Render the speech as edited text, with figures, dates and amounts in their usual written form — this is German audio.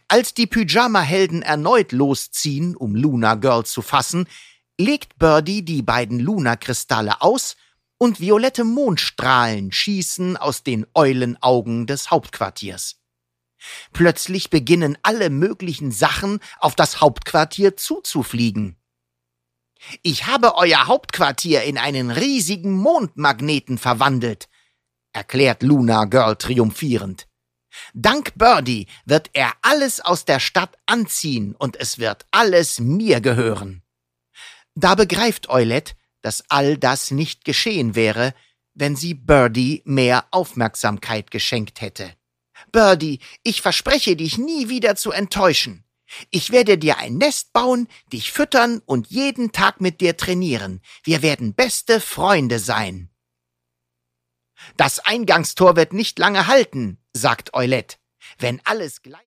Als die Pyjama-Helden erneut losziehen, um Luna Girl zu fassen, legt Birdie die beiden Luna-Kristalle aus und violette Mondstrahlen schießen aus den Eulenaugen des Hauptquartiers. Plötzlich beginnen alle möglichen Sachen auf das Hauptquartier zuzufliegen. »Ich habe euer Hauptquartier in einen riesigen Mondmagneten verwandelt«, erklärt Luna Girl triumphierend. »Dank Birdie wird er alles aus der Stadt anziehen und es wird alles mir gehören.« Da begreift Eulette, dass all das nicht geschehen wäre, wenn sie Birdie mehr Aufmerksamkeit geschenkt hätte. »Birdie, ich verspreche dich nie wieder zu enttäuschen. Ich werde dir ein Nest bauen, dich füttern und jeden Tag mit dir trainieren. Wir werden beste Freunde sein.« »Das Eingangstor wird nicht lange halten«, sagt Eulette. »Wenn alles gleich